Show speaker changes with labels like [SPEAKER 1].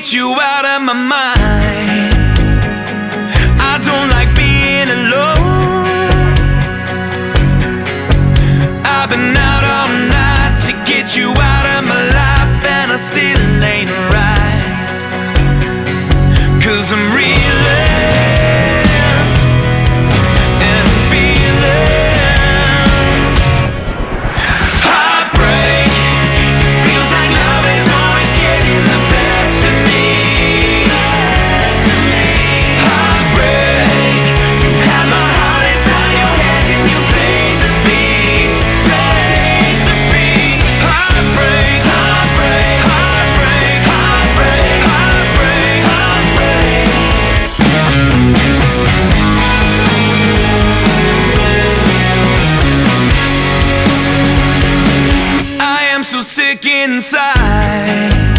[SPEAKER 1] get you out of my mind. I don't like being alone. I've been out all night to get you out of my life, and I still ain't right. 'Cause I'm reeling and I'm feeling heartbreak. Feels like love is always getting the best of me. Heartbreak, you have my heart inside your hands and you played the beat, played the beat. Heartbreak, heartbreak, heartbreak, heartbreak, heartbreak, heartbreak. I am so sick inside.